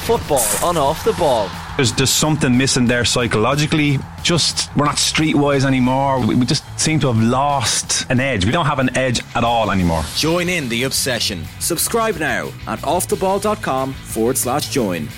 Football on Off the Ball. There's something missing there psychologically. Just, we're not streetwise anymore. We just seem to have lost an edge. We don't have an edge at all anymore. Join in the obsession. Subscribe now at offtheball.com/join.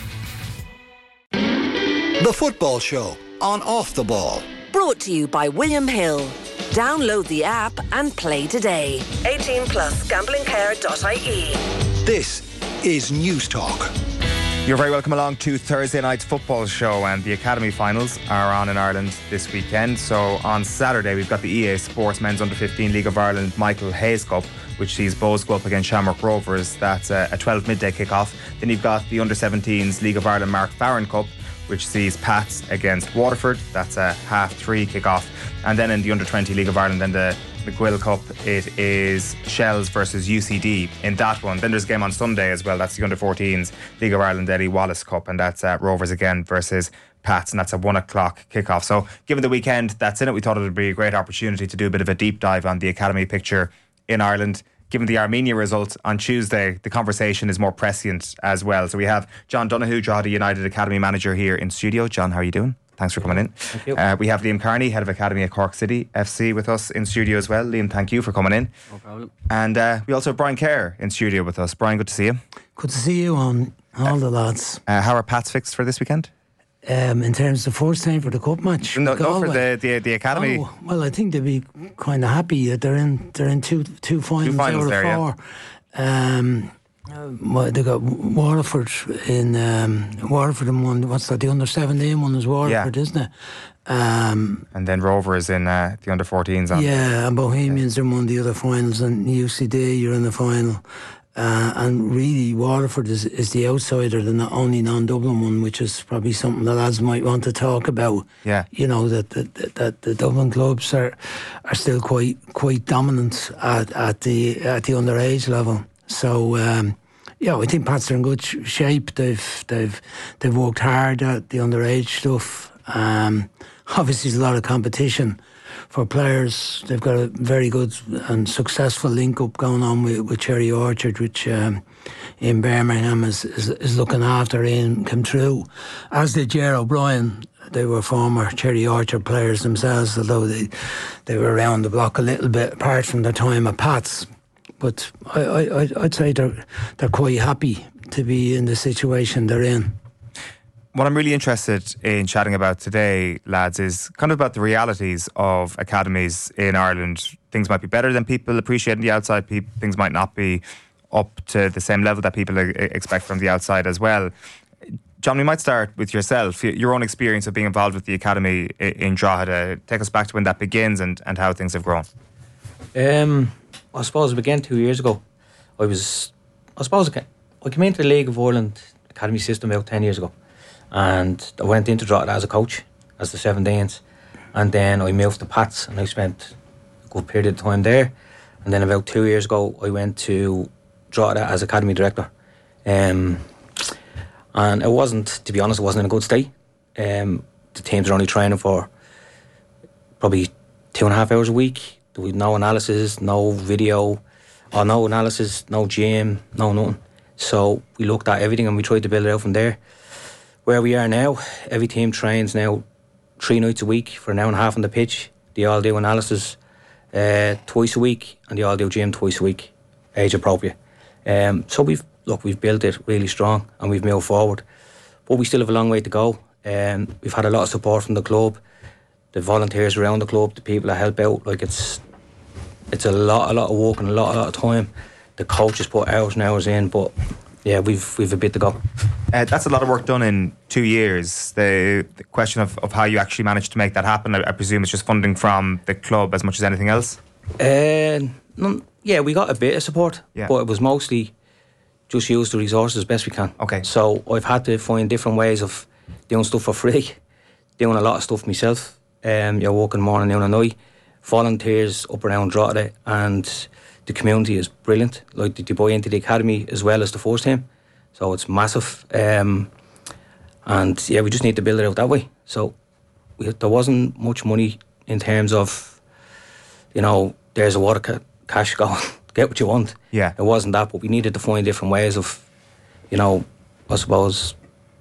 The Football Show on Off the Ball. Brought to you by William Hill. Download the app and play today. 18 plus gamblingcare.ie. This is News Talk. You're very welcome along to Thursday night's football show, and the Academy finals are on in Ireland this weekend. So on Saturday we've got the EA Sports Men's Under-15 League of Ireland Michael Hayes Cup, which sees Bohs go up against Shamrock Rovers. That's a 12 midday kick-off. Then you've got the Under-17s League of Ireland Mark Farron Cup, which sees Pats against Waterford. That's a 3:30 kick-off. And then in the Under-20 League of Ireland and the McGuill Cup, it is Shells versus UCD in that one. Then there's a game on Sunday as well. That's the Under-14s League of Ireland Eddie Wallace Cup, and that's Rovers again versus Pats, and that's a 1 o'clock kick-off. So given the weekend that's in it, we thought it would be a great opportunity to do a bit of a deep dive on the Academy picture in Ireland. Given the Armenia result on Tuesday, the conversation is more prescient as well. So we have John Donoghue, Drogheda United Academy Manager, here in studio. John, how are you doing? Thanks for coming in. Thank you. We have Liam Carney, Head of Academy at Cork City FC, with us in studio as well. Liam, thank you for coming in. No problem. And we also have Brian Kerr in studio with us. Brian, good to see you. Good to see you on all the lads. How are Pats fixed for this weekend? In terms of the first time for the cup match? No, for the Academy. Oh, well, I think they'd be kind of happy that they're in two finals out of there, four. Yeah. Well, they got Waterford in Waterford in one. What's that? The Under-17 one is Waterford, isn't it? And then Rovers in the Under-14s. Yeah, and Bohemians are one of the other finals, and UCD you're in the final. And really, Waterford is the outsider, the only non-Dublin one, which is probably something the lads might want to talk about. Yeah, you know that the Dublin clubs are still quite dominant at the underage level. So yeah, I think Pats are in good shape. They've worked hard at the underage stuff. Obviously, there's a lot of competition for players. They've got a very good and successful link-up going on with Cherry Orchard, which in Birmingham is looking after Ian Comtrue, as did Ger O'Brien. They were former Cherry Orchard players themselves, although they were around the block a little bit apart from their time at Pats. But I'd say they're quite happy to be in the situation they're in. What I'm really interested in chatting about today, lads, is kind of about the realities of academies in Ireland. Things might be better than people appreciate on the outside. Things might not be up to the same level that people expect from the outside as well. John, we might start with yourself. Your own experience of being involved with the academy in Drogheda. Take us back to when that begins and how things have grown. I suppose it began 2 years ago. I came into the League of Ireland Academy system about 10 years ago. And I went into Drogheda as a coach, as the 17s. And then I moved to Pats, and I spent a good period of time there. And then about 2 years ago, I went to Drogheda as Academy Director. And it wasn't, to be honest, it wasn't in a good state. The teams were only training for probably 2.5 hours a week. There was no analysis, no video, or no analysis, no gym, no nothing. So we looked at everything and we tried to build it out from there. Where we are now, every team trains now 3 nights a week for an hour and a half on the pitch. They all do analysis twice a week, and they all do gym twice a week, age appropriate. So we've built it really strong and we've moved forward. But we still have a long way to go. We've had a lot of support from the club, the volunteers around the club, the people that help out. Like it's a lot of work and a lot of time. The coaches put hours and hours in, but yeah, we've a bit to go. That's a lot of work done in 2 years. The question of how you actually managed to make that happen, I presume it's just funding from the club as much as anything else? Yeah, we got a bit of support, but it was mostly just use the resources as best we can. Okay. So I've had to find different ways of doing stuff for free, doing a lot of stuff myself. You're working morning, noon and night. Volunteers up around Drogheda, and the community is brilliant. Like they buy into the academy as well as the first team, so it's massive. And yeah, we just need to build it out that way. So there wasn't much money in terms of, there's a lot of cash going, get what you want. Yeah, it wasn't that, but we needed to find different ways of, I suppose,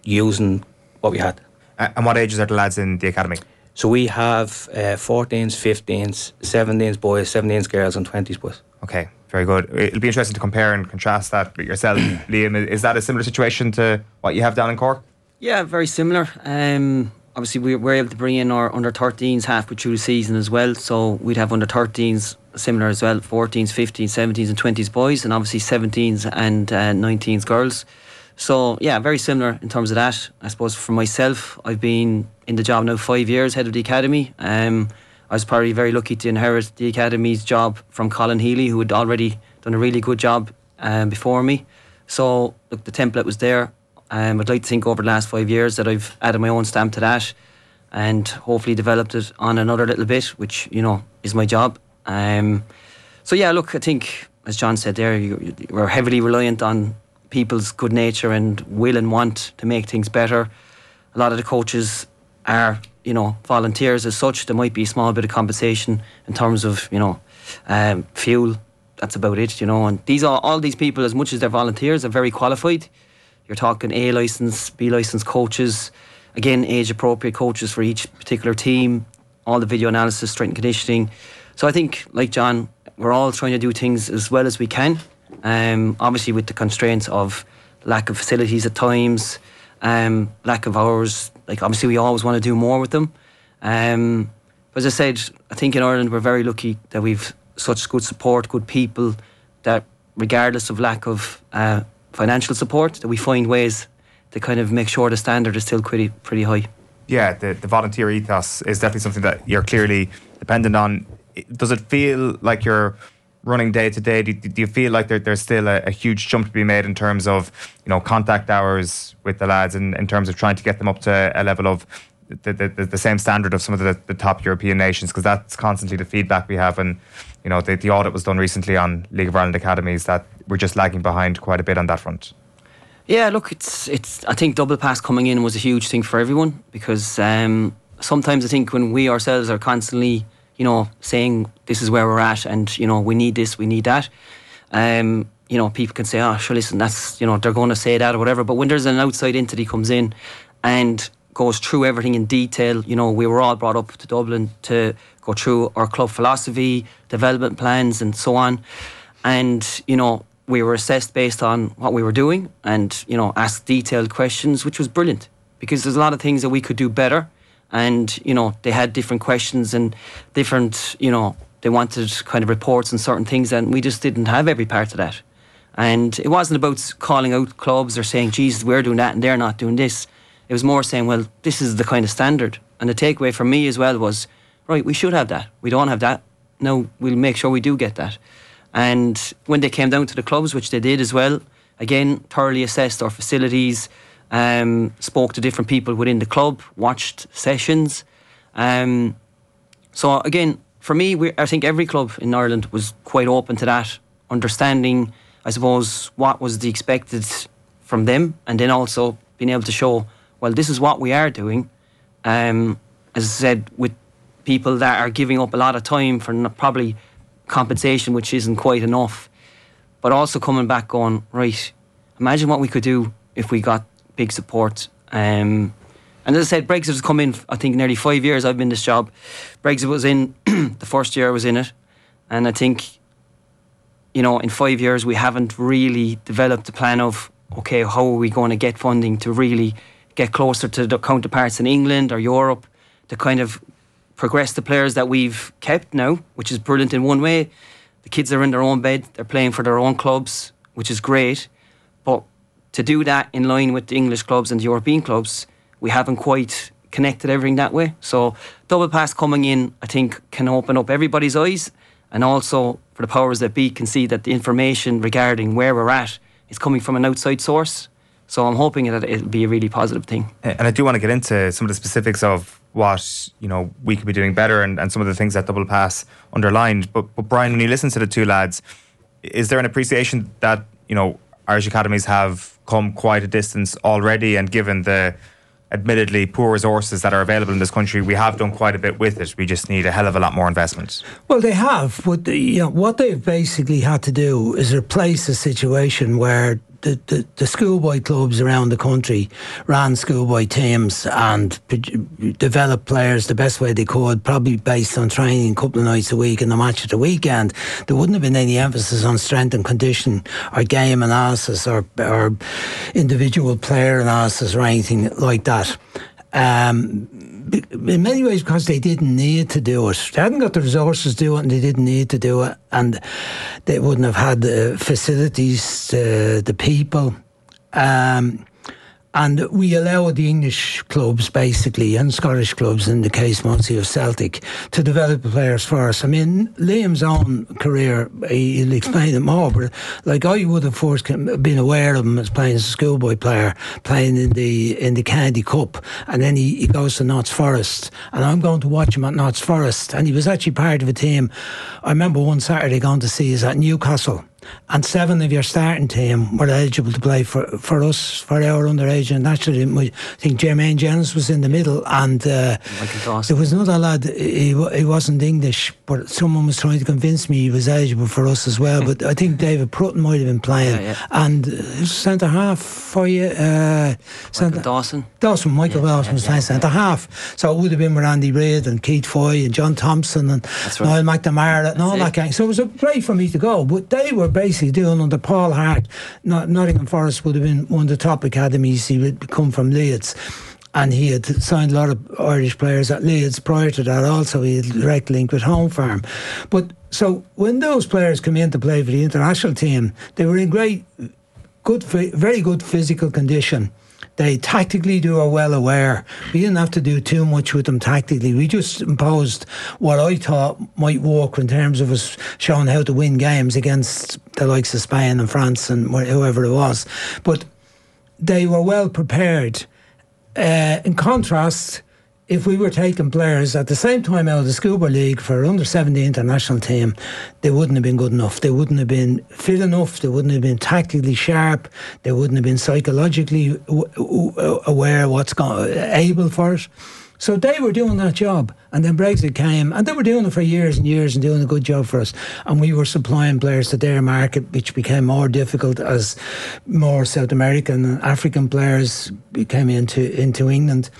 using what we had. And what ages are the lads in the academy? So we have 14s, 15s, 17s boys, 17s girls and 20s boys. Okay, very good. It'll be interesting to compare and contrast that with yourself. Liam, is that a similar situation to what you have down in Cork? Yeah, very similar. Obviously, we were able to bring in our under-13s halfway through the season as well. So we'd have under-13s similar as well, 14s, 15s, 17s and 20s boys, and obviously 17s and 19s girls. So yeah, very similar in terms of that. I suppose for myself, I've been in the job now 5 years, head of the academy. I was probably very lucky to inherit the academy's job from Colin Healy, who had already done a really good job before me. So look, the template was there. I'd like to think over the last 5 years that I've added my own stamp to that and hopefully developed it on another little bit, which, you know, is my job. So yeah, look, I think, as John said there, we're heavily reliant on people's good nature and will and want to make things better. A lot of the coaches are, you know, volunteers as such. There might be a small bit of compensation in terms of, you know, fuel. That's about it, you know. And all these people, as much as they're volunteers, are very qualified. You're talking A licence, B licence coaches, again, age appropriate coaches for each particular team, all the video analysis, strength and conditioning. So I think, like John, we're all trying to do things as well as we can. Obviously with the constraints of lack of facilities at times, lack of hours. Like, obviously we always want to do more with them. But as I said, I think in Ireland we're very lucky that we've such good support, good people, that regardless of lack of financial support, that we find ways to kind of make sure the standard is still pretty high. Yeah, the volunteer ethos is definitely something that you're clearly dependent on. Does it feel like you're running day to day? Do you feel like there's still a huge jump to be made in terms of, you know, contact hours with the lads, and in terms of trying to get them up to a level of the same standard of some of the top European nations? Because that's constantly the feedback we have, and you know, the audit was done recently on League of Ireland academies that we're just lagging behind quite a bit on that front. Yeah, look, it's. I think double pass coming in was a huge thing for everyone, because sometimes I think when we ourselves are constantly, you know, saying this is where we're at, and you know, we need this, we need that. You know, people can say, oh, sure, listen, that's, you know, they're going to say that or whatever. But when there's an outside entity comes in and goes through everything in detail, you know, we were all brought up to Dublin to go through our club philosophy, development plans, and so on. And you know, we were assessed based on what we were doing, and you know, asked detailed questions, which was brilliant, because there's a lot of things that we could do better. And you know, they had different questions and different, you know, they wanted kind of reports on certain things, and we just didn't have every part of that. And it wasn't about calling out clubs or saying, Jesus, we're doing that and they're not doing this. It was more saying, well, this is the kind of standard. And the takeaway for me as well was, right, we should have that. We don't have that. No, we'll make sure we do get that. And when they came down to the clubs, which they did as well, again, thoroughly assessed our facilities, spoke to different people within the club, watched sessions. So again, for me, I think every club in Ireland was quite open to that, understanding, I suppose, what was the expected from them, and then also being able to show, well, this is what we are doing. As I said, with people that are giving up a lot of time for probably compensation, which isn't quite enough, but also coming back going, right, imagine what we could do if we got big support. And as I said, Brexit has come in, I think, nearly 5 years I've been in this job. Brexit was in, the first year I was in it, and I think, you know, in 5 years we haven't really developed a plan of, okay, how are we going to get funding to really get closer to the counterparts in England or Europe, to kind of progress the players that we've kept now, which is brilliant in one way. The kids are in their own bed, they're playing for their own clubs, which is great. But to do that in line with the English clubs and the European clubs, we haven't quite connected everything that way. So double pass coming in, I think, can open up everybody's eyes, and also for the powers that be can see that the information regarding where we're at is coming from an outside source. So I'm hoping that it'll be a really positive thing. And I do want to get into some of the specifics of what, you know, we could be doing better, and some of the things that double pass underlined. But Brian, when you listen to the two lads, is there an appreciation that, you know, Irish academies have come quite a distance already, and given the admittedly poor resources that are available in this country, we have done quite a bit with it. We just need a hell of a lot more investment. Well, they have, but you know, what they've basically had to do is replace a situation where the schoolboy clubs around the country ran schoolboy teams and developed players the best way they could, probably based on training a couple of nights a week and a match at the weekend. There wouldn't have been any emphasis on strength and condition or game analysis or individual player analysis or anything like that. In many ways, because they didn't need to do it. They hadn't got the resources to do it, and they didn't need to do it, and they wouldn't have had the facilities, the people. And we allowed the English clubs, basically, and Scottish clubs, in the case mostly of Celtic, to develop the players for us. I mean, Liam's own career, he'll explain it more, but like I would have first been aware of him as playing as a schoolboy player, playing in the Candy Cup, and then he goes to Notts Forest, and I'm going to watch him at Notts Forest, and he was actually part of a team. I remember one Saturday going to see us at Newcastle, and 7 of your starting team were eligible to play for us, for our underage and national team. I think Jermaine Jennings was in the middle, and there was another lad, he wasn't English, but someone was trying to convince me he was eligible for us as well. But I think David Prutton might have been playing. And centre half for you, Michael Dawson was playing centre half. So it would have been with Andy Reid and Keith Foy and John Thompson and Niall McNamara and all that gang. So it was great for me to go, but they were basically doing under Paul Hart. Nottingham Forest would have been one of the top academies. He would come from Leeds, and he had signed a lot of Irish players at Leeds prior to that also. He had a direct link with Home Farm. But so when those players come in to play for the international team, they were in very good physical condition. They tactically were well aware. We didn't have to do too much with them tactically. We just imposed what I thought might work in terms of us showing how to win games against the likes of Spain and France and whoever it was. But they were well prepared. In contrast, if we were taking players at the same time out of the schoolboy league for under 17 international team, they wouldn't have been good enough. They wouldn't have been fit enough. They wouldn't have been tactically sharp. They wouldn't have been psychologically aware able for it. So they were doing that job, and then Brexit came, and they were doing it for years and years and doing a good job for us. And we were supplying players to their market, which became more difficult as more South American and African players came into England.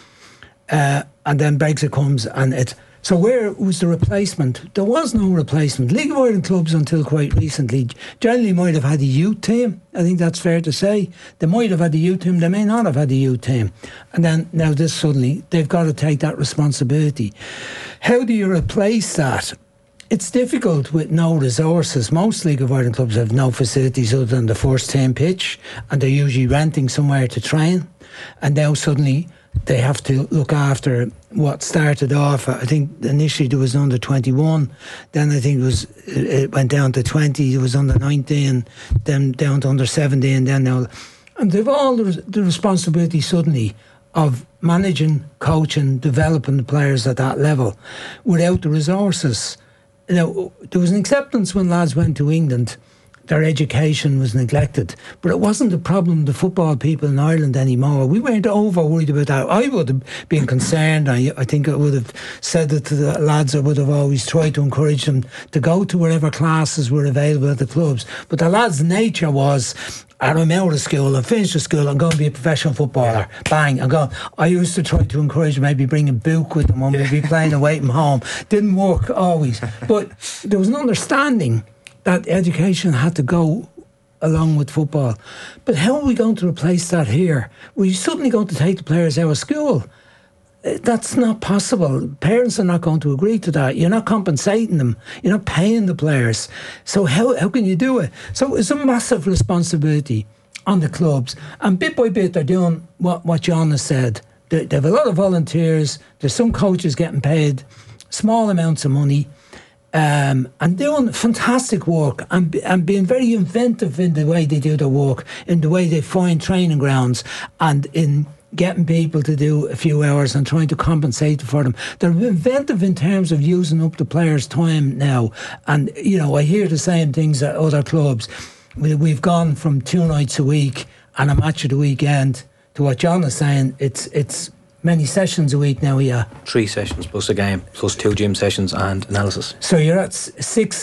And then Brexit comes, and so where was the replacement? There was no replacement. League of Ireland clubs until quite recently generally might have had a youth team. I think that's fair to say. They might have had a youth team, they may not have had a youth team. And then now this suddenly, they've got to take that responsibility. How do you replace that? It's difficult with no resources. Most League of Ireland clubs have no facilities other than the first team pitch, and they're usually renting somewhere to train. And now suddenly they have to look after what started off. I think initially there was under 21, then I think it went down to 20, it was under 19, then down to under 17, then now. And they've all the responsibility suddenly of managing, coaching, developing the players at that level without the resources. Now, there was an acceptance when lads went to England. Their education was neglected, but it wasn't the problem of the football people in Ireland anymore. We weren't over worried about that. I would have been concerned. I think I would have said it to the lads. I would have always tried to encourage them to go to wherever classes were available at the clubs. But the lads' nature was, I'm out of school, I'm finished with school, I'm going to be a professional footballer. Bang, I'm going. I used to try to encourage them, maybe bring a book with them when we'd be playing away from home. Didn't work always. But there was an understanding that education had to go along with football. But how are we going to replace that here? We're suddenly going to take the players out of school. That's not possible. Parents are not going to agree to that. You're not compensating them. You're not paying the players. So how can you do it? So it's a massive responsibility on the clubs. And bit by bit, they're doing what John has said. They have a lot of volunteers. There's some coaches getting paid small amounts of money. And doing fantastic work and being very inventive in the way they do their work, in the way they find training grounds, and in getting people to do a few hours and trying to compensate for them. They're inventive in terms of using up the players' time now. And, I hear the same things at other clubs. We've gone from 2 nights a week and a match of the weekend to what John is saying. It's many sessions a week now, yeah. 3 sessions plus a game, plus 2 gym sessions and analysis. So you're at 6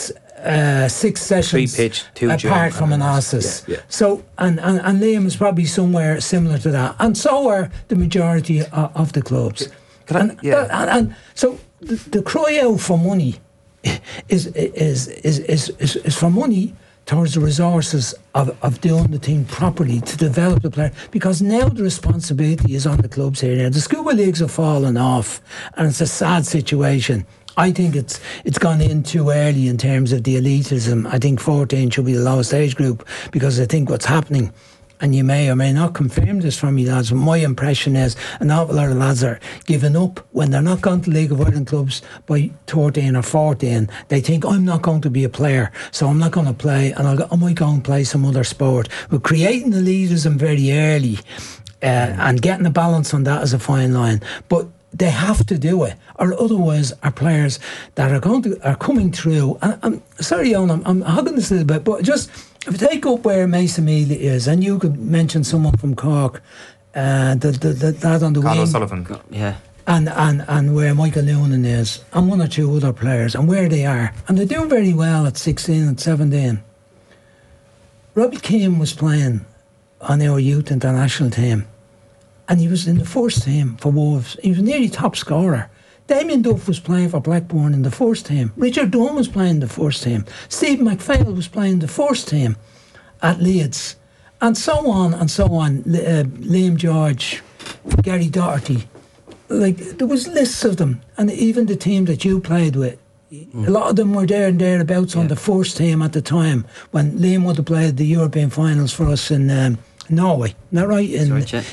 6 sessions 3 pitch, 2 apart gym, from analysis. Yeah. So, and Liam is probably somewhere similar to that. And so are the majority of the clubs. And so the cry out for money is for money towards the resources of doing the thing properly to develop the player, because now the responsibility is on the clubs here. Now the schoolboy leagues have fallen off, and it's a sad situation. I think it's gone in too early in terms of the elitism. I think 14 should be the lowest age group, because I think what's happening, and you may or may not confirm this for me, lads, but my impression is an awful lot of lads are giving up when they're not going to League of Ireland clubs by 13 or 14. They think, I'm not going to be a player, so I'm not going to play, and I might go and play some other sport. We're creating elitism very early, and getting a balance on that is a fine line. But they have to do it, or otherwise our players that are coming through. And I'm sorry, Owen, I'm hugging this a little bit, but just if you take up where Mason Mealy is, and you could mention someone from Cork, that on the Conor wing, Sullivan, and where Michael Noonan is, and 1 or 2 other players, and where they are, and they're doing very well at 16 and 17. Robbie Keane was playing on our youth international team, and he was in the first team for Wolves. He was nearly top scorer. Damien Duff was playing for Blackburn in the first team. Richard Dunn was playing in the first team. Stephen McPhail was playing the first team at Leeds. And so on and so on. Liam George, Gary Doherty. Like, there was lists of them. And even the team that you played with, a lot of them were there and thereabouts on the first team at the time, when Liam would have played the European finals for us in Norway, isn't that right? In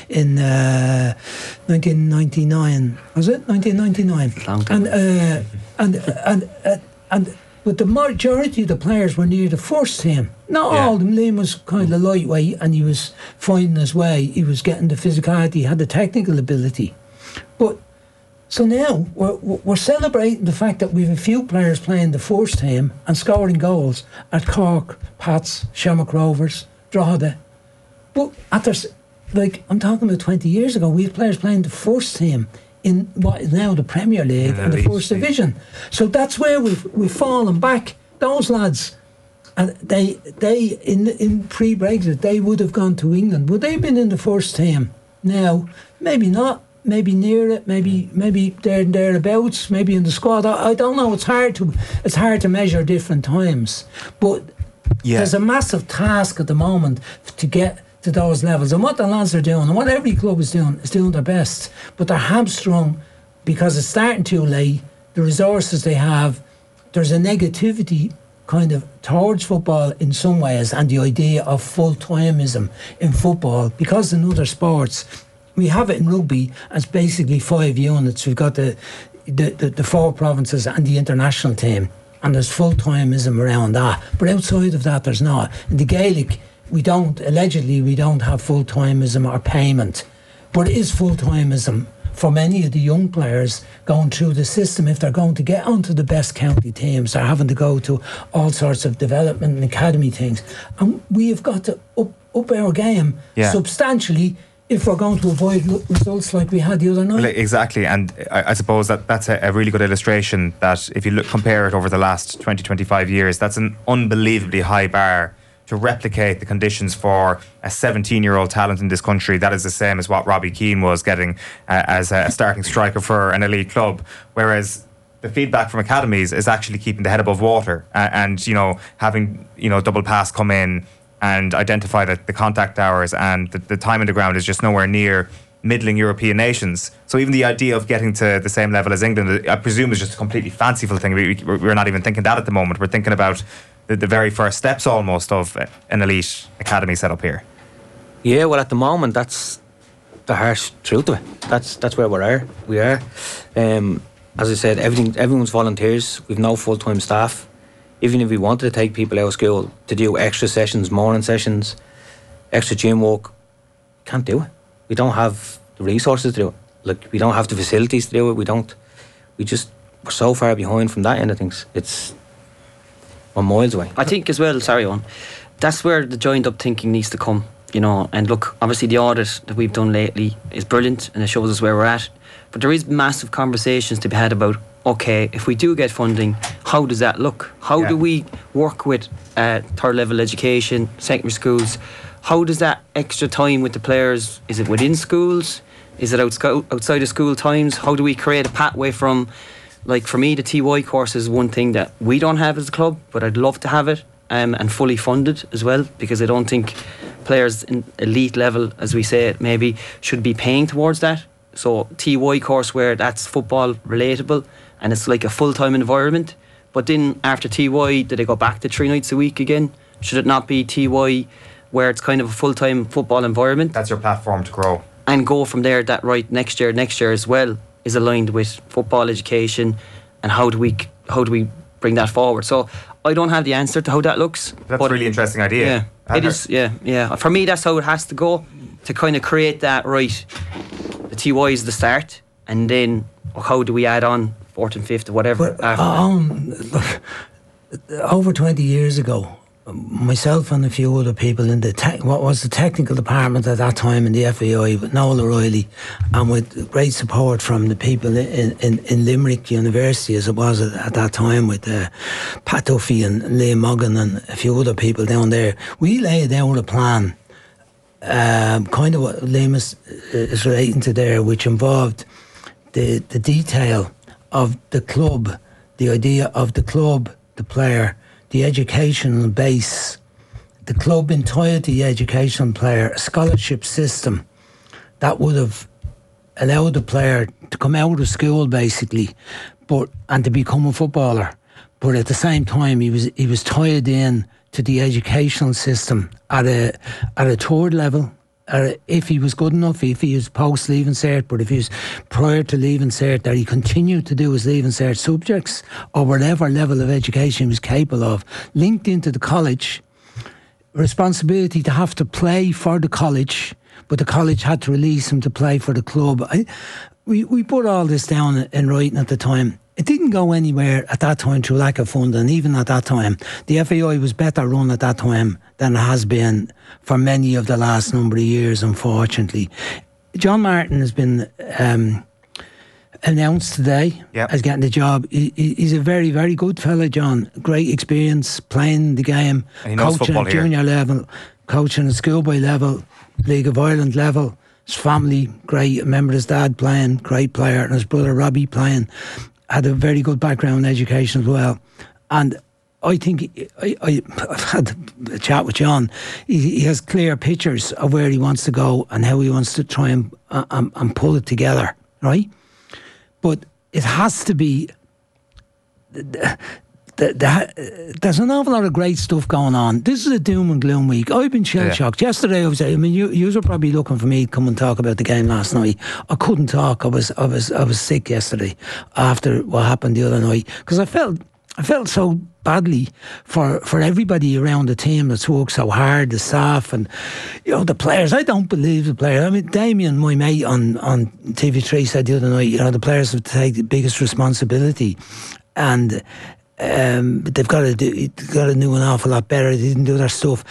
1999, was it 1999? Long time. And but the majority of the players were near the first team. Not all of them. Liam was kind of lightweight, and he was finding his way. He was getting the physicality, he had the technical ability. But so now we're celebrating the fact that we have a few players playing the first team and scoring goals at Cork, Pats, Shamrock Rovers, Drogheda. But I'm talking about 20 years ago, we had players playing the first team in what is now the Premier League and the First Division. So that's where we've fallen back. Those lads, and they in pre-Brexit, they would have gone to England. Would they have been in the first team? Now, maybe not. Maybe near it. Maybe thereabouts. Maybe in the squad. I don't know. It's hard to measure different times. But there's a massive task at the moment to get to those levels, and what the lads are doing, and what every club is doing their best, but they're hamstrung because it's starting too late. The resources they have, there's a negativity kind of towards football in some ways, and the idea of full-timeism in football, because in other sports we have it in rugby as basically 5 units. We've got the 4 provinces and the international team, and there's full-timeism around that, but outside of that there's not. In the Gaelic, we don't have full-timeism or payment, but it is full-timeism for many of the young players going through the system. If they're going to get onto the best county teams, they're having to go to all sorts of development and academy things, and we have got to up our game substantially if we're going to avoid results like we had the other night. Well, exactly, and I suppose that's a really good illustration that if you compare it over the last 20-25 years, that's an unbelievably high bar to replicate the conditions for a 17-year-old talent in this country. That is the same as what Robbie Keane was getting as a starting striker for an elite club, whereas the feedback from academies is actually keeping the head above water and having double pass come in and identify the contact hours, and the time on the ground is just nowhere near middling European nations. So even the idea of getting to the same level as England, I presume, is just a completely fanciful thing. We're not even thinking that at the moment. We're thinking about the very first steps almost of an elite academy set up here. Yeah, well, at the moment, that's the harsh truth of it. That's where we are. As I said, everyone's volunteers. We've no full-time staff. Even if we wanted to take people out of school to do extra sessions, morning sessions, extra gym work, can't do it. We don't have the resources to do it. Like, we don't have the facilities to do it. We're so far behind from that end of things. We're miles away. I think as well, sorry, Owen, that's where the joined up thinking needs to come, and look, obviously the audit that we've done lately is brilliant and it shows us where we're at, but there is massive conversations to be had about, okay, if we do get funding, how does that look? How do we work with third level education, secondary schools? How does that extra time with the players, is it within schools? Is it outside of school times? How do we create a pathway from, like for me, the TY course is one thing that we don't have as a club, but I'd love to have it, and fully funded as well, because I don't think players in elite level, as we say it, maybe should be paying towards that. So TY course where that's football relatable and it's like a full-time environment. But then after TY, do they go back to 3 nights a week again? Should it not be TY where it's kind of a full-time football environment? That's your platform to grow. And go from there, that right, next year as well is aligned with football education, and how do we bring that forward? So I don't have the answer to how that looks. That's a really interesting idea. Yeah, it is. Yeah. For me, that's how it has to go, to kind of create that, right, the TY is the start, and then how do we add on 4th and 5th or whatever? But, look, over 20 years ago, myself and a few other people in what was the technical department at that time in the FAI with Noel O'Reilly, and with great support from the people in Limerick University, as it was at that time, with Pat Duffy and Liam Moggan and a few other people down there. We laid down a plan, kind of what Liam is relating to there, which involved the detail of the club, the idea of the club, the player, the educational base, the club entirety, educational player, a scholarship system that would have allowed the player to come out of school basically, and to become a footballer. But at the same time, he was tied in to the educational system at a third level. If he was good enough, if he was post Leaving Cert, but if he was prior to Leaving Cert, that he continued to do his Leaving Cert subjects or whatever level of education he was capable of, linked into the college, responsibility to have to play for the college, but the college had to release him to play for the club. We put all this down in writing at the time. It didn't go anywhere at that time through lack of funding. Even at that time, the FAI was better run at that time than it has been for many of the last number of years, unfortunately. John Martin has been announced today as getting the job. He's a very, very good fella, John. Great experience playing the game, and he knows coaching at junior level, coaching at schoolboy level, League of Ireland level. His family, great. I remember his dad playing, great player, and his brother Robbie playing. Had a very good background in education as well. And I think I've had a chat with John. He has clear pictures of where he wants to go and how he wants to try and pull it together, right? But it has to be... There's an awful lot of great stuff going on. This is a doom and gloom week. I've been shell-shocked. Yesterday, you were probably looking for me to come and talk about the game last night. I couldn't talk. I was sick yesterday after what happened the other night, because I felt so badly for everybody around the team that's worked so hard, the staff and the players. I don't believe the players. I mean, Damien, my mate on TV3, said the other night, the players have to take the biggest responsibility, and they've got to do an awful lot better. They didn't do their stuff.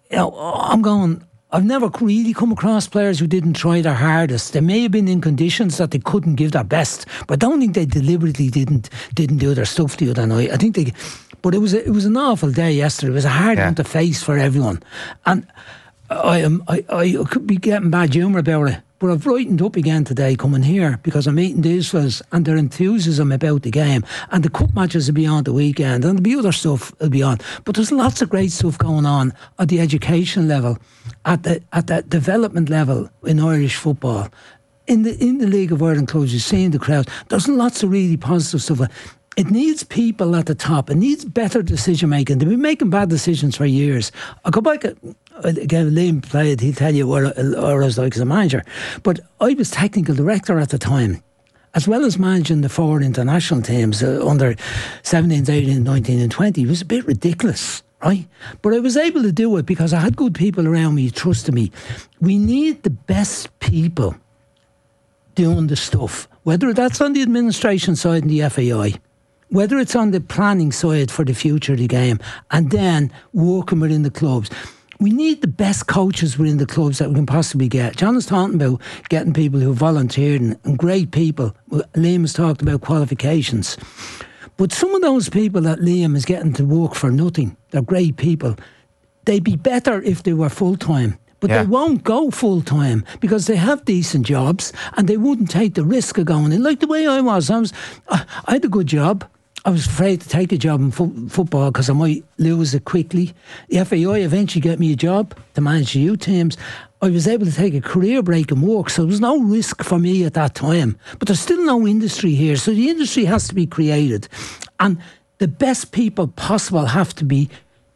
I've never really come across players who didn't try their hardest. They may have been in conditions that they couldn't give their best, but I don't think they deliberately didn't do their stuff the other night. I think but it was an awful day yesterday. It was a hard one to face for everyone, and I could be getting bad humour about it. But I've brightened up again today coming here, because I'm meeting these fellas and their enthusiasm about the game, and the cup matches will be on the weekend, and there'll be other stuff will be on. But there's lots of great stuff going on at the education level, at the development level in Irish football. In the League of Ireland clubs, you're seeing the crowd. There's lots of really positive stuff. It needs people at the top. It needs better decision making. They've been making bad decisions for years. I'll go back again. Liam played. He'll tell you what I was like as a manager. But I was technical director at the time, as well as managing the 4 international teams under 17, 18, 19 and 20. It was a bit ridiculous, right? But I was able to do it because I had good people around me who trusted me. We need the best people doing the stuff, whether that's on the administration side in the FAI, whether it's on the planning side for the future of the game, and then working within the clubs. We need the best coaches within the clubs that we can possibly get. John is talking about getting people who volunteered and great people. Liam has talked about qualifications. But some of those people that Liam is getting to work for nothing, they're great people. They'd be better if they were full-time. But they won't go full-time because they have decent jobs and they wouldn't take the risk of going in. Like the way I was. I had a good job. I was afraid to take a job in football because I might lose it quickly. The FAI eventually got me a job to manage the youth teams. I was able to take a career break and work, so there was no risk for me at that time. But there's still no industry here, so the industry has to be created. And the best people possible have to be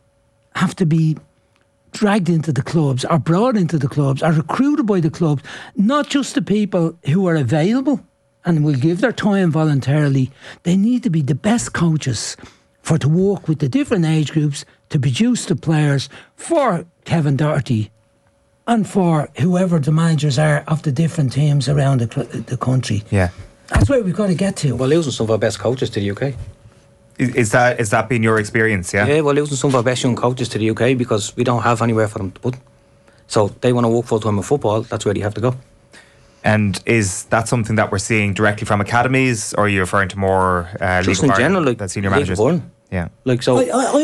dragged into the clubs, or brought into the clubs, or recruited by the clubs, not just the people who are available and will give their time voluntarily. They need to be the best coaches to work with the different age groups to produce the players for Kevin Doherty and for whoever the managers are of the different teams around the country. Yeah. That's where we've got to get to. We're losing some of our best coaches to the UK. Is that been your experience, yeah? Yeah, we're losing some of our best young coaches to the UK because we don't have anywhere for them to put them. So they want to work full-time in football, that's where they have to go. And is that something that we're seeing directly from academies, or are you referring to more just in general, like the senior managers? Yeah, like so.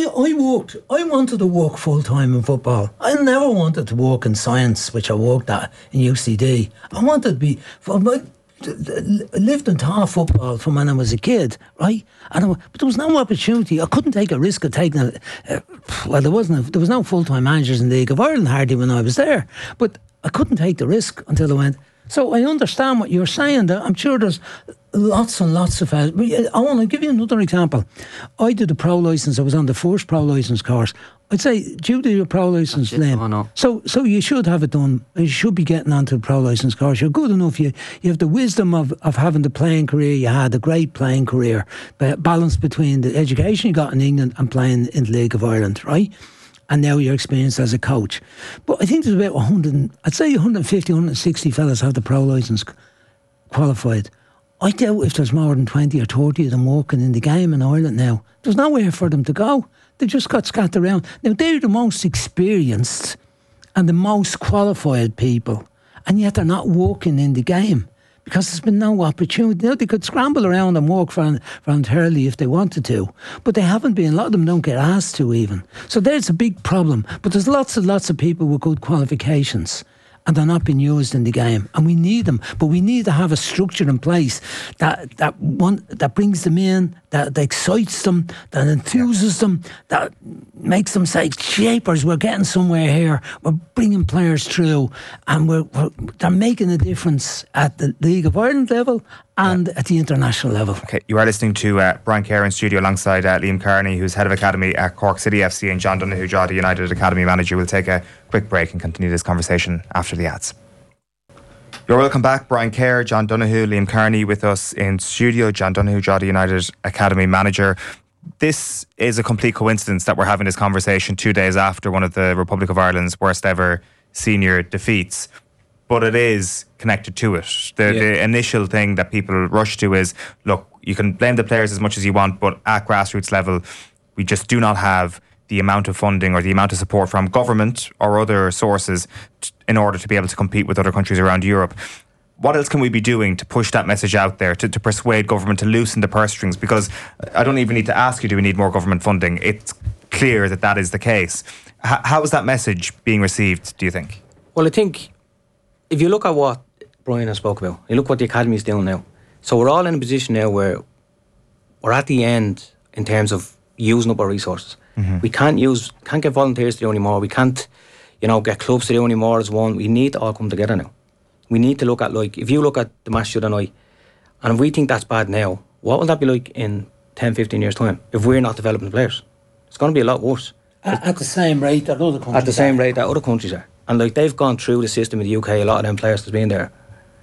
I wanted to work full time in football. I never wanted to work in science, which I worked at in UCD. I wanted to be. I lived and taught football from when I was a kid, right? But there was no opportunity. I couldn't take a risk of taking there was no full time managers in the League of Ireland hardly when I was there. But I couldn't take the risk until I went. So I understand what you're saying. I'm sure there's lots and lots of... I want to give you another example. I did a pro licence. I was on the first pro licence course. I'd say, due to your pro licence, Liam. No. So you should have it done. You should be getting onto the pro licence course. You're good enough. You have the wisdom of having the playing career you had, a great playing career, balance between the education you got in England and playing in the League of Ireland, right? And now your experience as a coach. But I think there's about 150, 160 fellas have the pro licence qualified. I doubt if there's more than 20 or 30 of them working in the game in Ireland now. There's nowhere for them to go. They just got scattered around. Now, they're the most experienced and the most qualified people, and yet they're not working in the game because there's been no opportunity. Now, they could scramble around and work voluntarily if they wanted to, but they haven't been. A lot of them don't get asked to even. So there's a big problem. But there's lots and lots of people with good qualifications, and they're not being used in the game, and we need them. But we need to have a structure in place that brings them in, that excites them, that enthuses them, that makes them say, "Shapers, we're getting somewhere here. We're bringing players through, and they're making a difference at the League of Ireland level and at the international level." Okay, you are listening to Brian Kerr in studio alongside Liam Kearney, who's head of academy at Cork City FC, and John Donoghue, Drogheda United academy manager. We'll take a quick break and continue this conversation after the ads. You're welcome back. Brian Kerr, John Donoghue, Liam Kearney with us in studio. John Donoghue, Drogheda United academy manager. This is a complete coincidence that we're having this conversation 2 days after one of the Republic of Ireland's worst ever senior defeats. But it is connected to it. The initial thing that people rush to is, look, you can blame the players as much as you want, but at grassroots level, we just do not have the amount of funding or the amount of support from government or other sources in order to be able to compete with other countries around Europe. What else can we be doing to push that message out there, to persuade government to loosen the purse strings? Because I don't even need to ask you, do we need more government funding? It's clear that is the case. How is that message being received, do you think? Well, I think if you look at what Brian has spoke about, you look what the academy is doing now. So we're all in a position now where we're at the end in terms of using up our resources. Mm-hmm. We can't get volunteers to do anymore. We can't, get clubs to do anymore as one. We need to all come together now. We need to look at, if you look at the match the other night, and if we think that's bad now, what will that be like in 10, 15 years' time if we're not developing the players? It's going to be a lot worse. At the same rate that other countries At the same rate that other countries are. And they've gone through the system in the UK, a lot of them players that's been there.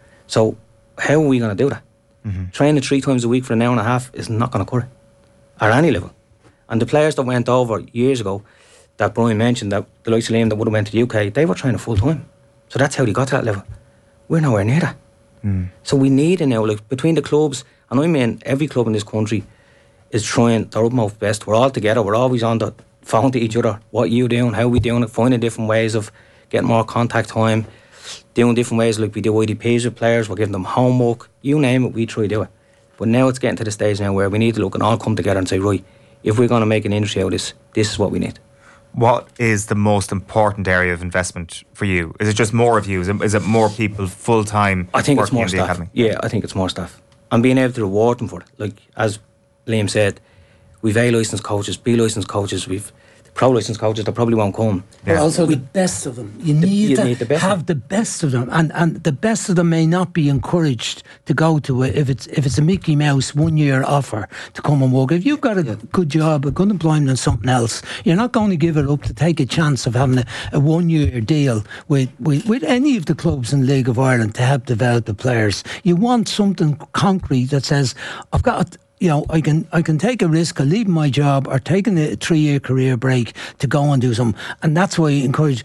So how are we going to do that? Mm-hmm. Training 3 times a week for an hour and a half is not going to occur at any level. And the players that went over years ago, that Brian mentioned, that the likes of Liam that would have went to the UK, they were training full time. So that's how they got to that level. We're nowhere near that. Mm. So we need it now, between the clubs, and I mean every club in this country is trying their utmost best. We're all together, we're always on the phone to each other. What are you doing? How are we doing it? Finding different ways of getting more contact time, doing different ways, like we do IDPs with players, we're giving them homework, you name it, we try to do it. But now it's getting to the stage now where we need to look and all come together and say, right, if we're going to make an industry out of this, this is what we need. What is the most important area of investment for you? Is it just more of you? Is it more people full-time I think it's working more in the staff. academy? Yeah, I think it's more staff. And being able to reward them for it. Like, as Liam said, we've A licensed coaches, B licensed coaches, we've the pro licensed coaches that probably won't come. But also the best of them. You need to have the best of them, and the best of them may not be encouraged to go to it if it's a Mickey Mouse 1 year offer to come and work. If you've got a good job, a good employment and something else, you're not going to give it up to take a chance of having a 1 year deal with any of the clubs in the League of Ireland to help develop the players. You want something concrete that says, I've got, I can take a risk of leaving my job or taking a 3-year career break to go and do something. And that's why I encourage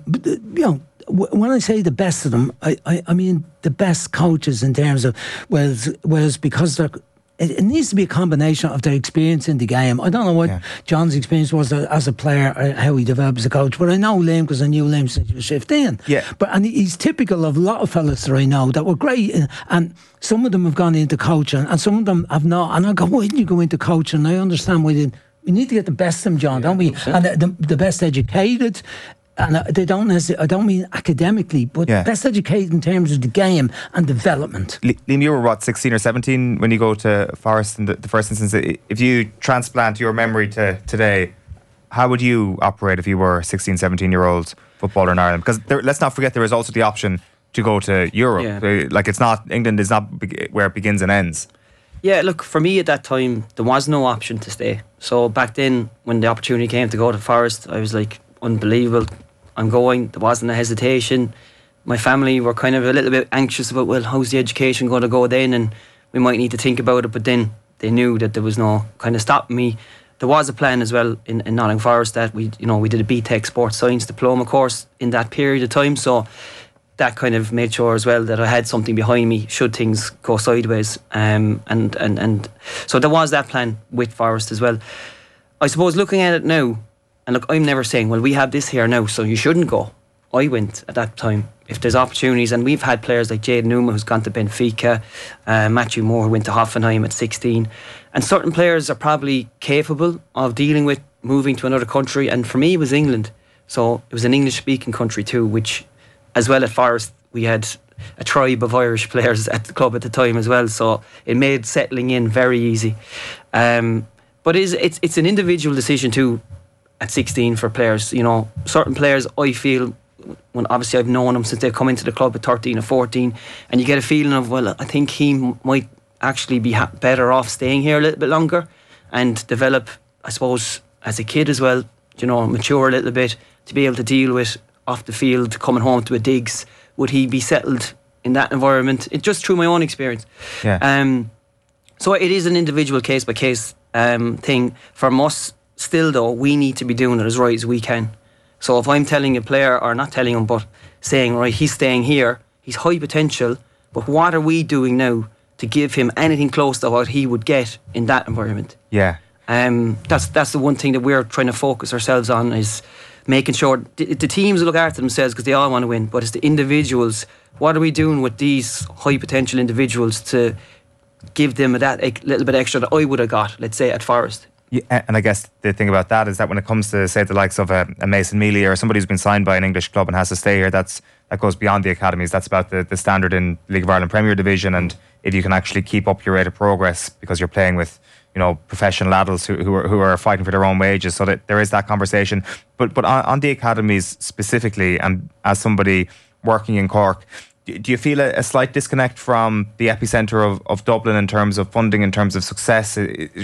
when I say the best of them, I mean the best coaches in terms of Wales because it needs to be a combination of their experience in the game. I don't know what John's experience was as a player, or how he developed as a coach, but I know Liam because I knew Liam since he was 15. Yeah. And he's typical of a lot of fellas that I know that were great, and some of them have gone into coaching, and some of them have not. And I go, why didn't you go into coaching? I understand why didn't. We need to get the best of them, John, don't we? And the best educated. And they don't necessarily, I don't mean academically, but best educated in terms of the game and development. Liam, you were 16 or 17 when you go to Forest in the first instance. If you transplant your memory to today, how would you operate if you were a 16, 17-year-old footballer in Ireland? Because let's not forget there is also the option to go to Europe. Like, it's not, England is not where it begins and ends. Yeah, look, for me at that time, there was no option to stay. So back then, when the opportunity came to go to Forest, I was like, unbelievable, I'm going. There wasn't a hesitation. My family were kind of a little bit anxious about, well, how's the education going to go then, and we might need to think about it. But then they knew that there was no kind of stopping me. There was a plan as well in Nottingham Forest that we did a BTEC Sports Science diploma course in that period of time, so that kind of made sure as well that I had something behind me should things go sideways, and so there was that plan with Forest as well. I suppose looking at it now, and look, I'm never saying, well, we have this here now, so you shouldn't go. I went at that time. If there's opportunities, and we've had players like Jade Numa, who's gone to Benfica, Matthew Moore, who went to Hoffenheim at 16, and certain players are probably capable of dealing with moving to another country, and for me it was England. So it was an English-speaking country too, which, as well at Forest, we had a tribe of Irish players at the club at the time as well, so it made settling in very easy. But it's an individual decision too, at 16 for players. Certain players, I feel, when obviously I've known them since they've come into the club at 13 or 14, and you get a feeling of, well, I think he might actually be better off staying here a little bit longer and develop, I suppose, as a kid as well, mature a little bit to be able to deal with off the field, coming home to a digs. Would he be settled in that environment? It's just through my own experience. So it is an individual case by case thing. From us, still though, we need to be doing it as right as we can. So if I'm telling a player, or not telling him, but saying, right, he's staying here, he's high potential, but what are we doing now to give him anything close to what he would get in that environment? That's the one thing that we're trying to focus ourselves on, is making sure the teams look after themselves because they all want to win, but it's the individuals. What are we doing with these high potential individuals to give them that little bit extra that I would have got, let's say, at Forest? Yeah, and I guess the thing about that is that when it comes to, say, the likes of a Mason Mealy or somebody who's been signed by an English club and has to stay here, that goes beyond the academies. That's about the standard in League of Ireland Premier Division, and if you can actually keep up your rate of progress because you're playing with professional adults who are fighting for their own wages, so that there is that conversation. But on the academies specifically, and as somebody working in Cork, do you feel a slight disconnect from the epicentre of Dublin in terms of funding, in terms of success?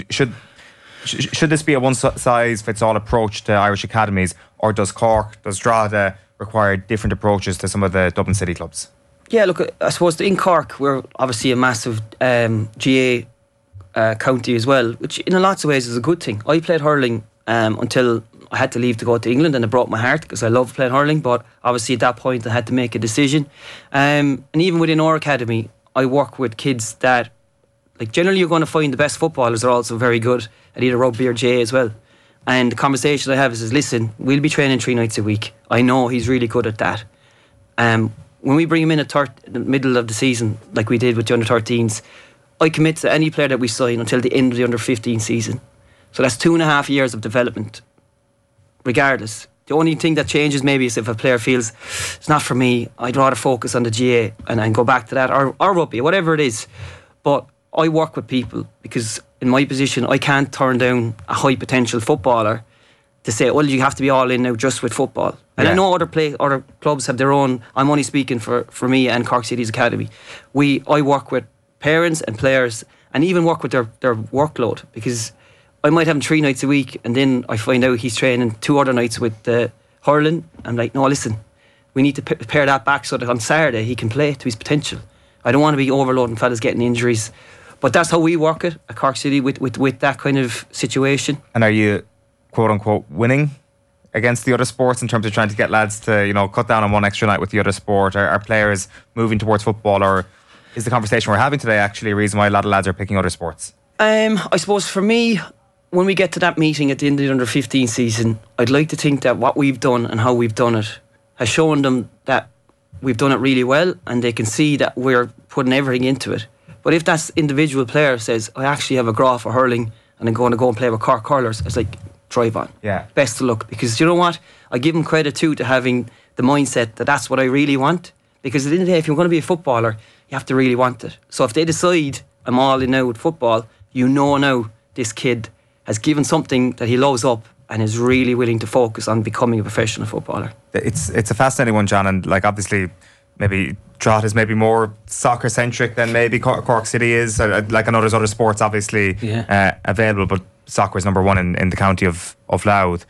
Should this be a one-size-fits-all approach to Irish academies, or does Drogheda require different approaches to some of the Dublin City clubs? Yeah, look, I suppose in Cork we're obviously a massive GA county as well, which in lots of ways is a good thing. I played hurling until I had to leave to go to England, and it broke my heart because I love playing hurling, but obviously at that point I had to make a decision. And even within our academy, I work with kids that, like, generally you're going to find the best footballers are also very good at either rugby or GA as well. And the conversation I have is listen, we'll be training 3 nights a week. I know he's really good at that. When we bring him in at the middle of the season, like we did with the under-13s, I commit to any player that we sign until the end of the under-15 season. So that's 2.5 years of development, regardless. The only thing that changes maybe is if a player feels it's not for me, I'd rather focus on the GA and go back to that, or rugby, whatever it is. But I work with people because in my position I can't turn down a high potential footballer to say, well, you have to be all in now just with football. And I know other clubs have their own. I'm only speaking for me and Cork City's Academy. I work with parents and players, and even work with their workload, because I might have him 3 nights a week and then I find out he's training 2 other nights with hurling. I'm like, no, listen, we need to pare that back so that on Saturday he can play to his potential. I don't want to be overloading fellas getting injuries. But that's how we work it at Cork City with that kind of situation. And are you, quote unquote, winning against the other sports in terms of trying to get lads to, cut down on one extra night with the other sport? Are players moving towards football, or is the conversation we're having today actually a reason why a lot of lads are picking other sports? I suppose for me, when we get to that meeting at the end of the under-15 season, I'd like to think that what we've done and how we've done it has shown them that we've done it really well, and they can see that we're putting everything into it. But if that individual player says, I actually have a graph for hurling and I'm going to go and play with Cork Hurlers, it's like, drive on. Yeah. Best of luck. Because you know what? I give them credit too to having the mindset that that's what I really want. Because at the end of the day, if you're going to be a footballer, you have to really want it. So if they decide I'm all in now with football, now this kid has given something that he loves up and is really willing to focus on becoming a professional footballer. It's a fascinating one, John, and obviously maybe Trot is maybe more soccer centric than maybe Cork City is. I know there's other sports obviously available, but soccer is number one in the county of Louth.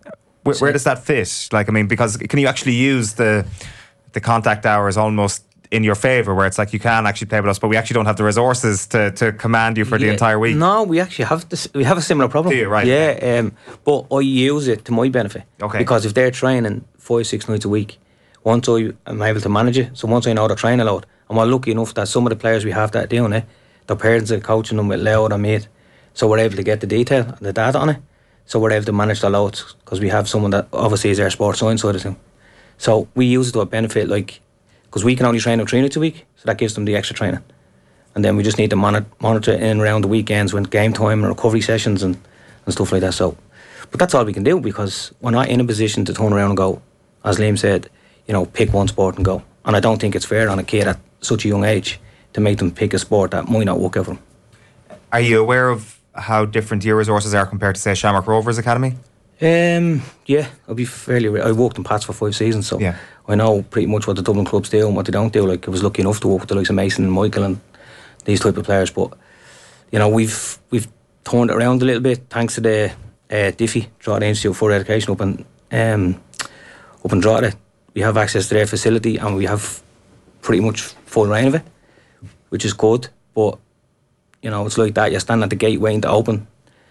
Where does that fit? Because can you actually use the contact hours almost in your favour, where it's like you can actually play with us, but we actually don't have the resources to command you for the entire week? No, we actually have this. We have a similar problem. Do you? Right. Yeah, but I use it to my benefit. Okay. Because if they're training 5-6 nights a week, once I'm able to manage it, so once I know they're training a lot, and we're lucky enough that some of the players we have that are doing it, their parents are coaching them with Loud and Mate, so we're able to get the detail and the data on it, so we're able to manage the loads, because we have someone that obviously is our sports science side of thing. So we use it to a benefit, because we can only train them 3 nights a week, so that gives them the extra training. And then we just need to monitor it in and around the weekends when game time and recovery sessions and stuff like that. So, but that's all we can do, because we're not in a position to turn around and go, as Liam said, pick one sport and go. And I don't think it's fair on a kid at such a young age to make them pick a sport that might not work out for them. Are you aware of how different your resources are compared to, say, Shamrock Rovers Academy? Yeah, I'll be fairly. I worked in Pats for 5 seasons, so yeah. I know pretty much what the Dublin clubs do and what they don't do. I was lucky enough to work with the likes of Mason and Michael and these type of players, but we've turned it around a little bit thanks to the DIFI, Drogheda Institute for Education up in Drogheda. We have access to their facility and we have pretty much full reign of it, which is good. But it's like that. You stand at the gate waiting to open.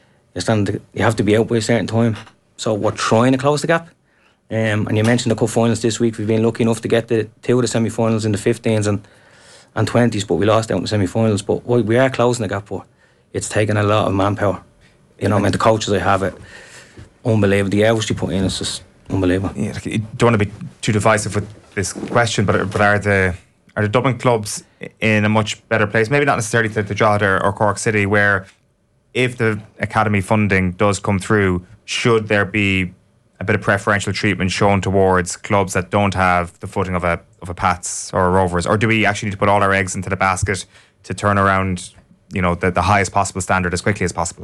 You have to be out by a certain time. So we're trying to close the gap. And you mentioned the cup finals this week. We've been lucky enough to get the 2 of the semi-finals in the 15s and 20s, but we lost out in the semi-finals. But we are closing the gap, but it's taken a lot of manpower. The coaches I have, it unbelievable. The hours you put in is just unbelievable. Yeah, you don't want to be too divisive with this question, but are the Dublin clubs in a much better place? Maybe not necessarily to Drogheda or Cork City, where if the academy funding does come through, should there be a bit of preferential treatment shown towards clubs that don't have the footing of a Pats or a Rovers, or do we actually need to put all our eggs into the basket to turn around, the highest possible standard as quickly as possible?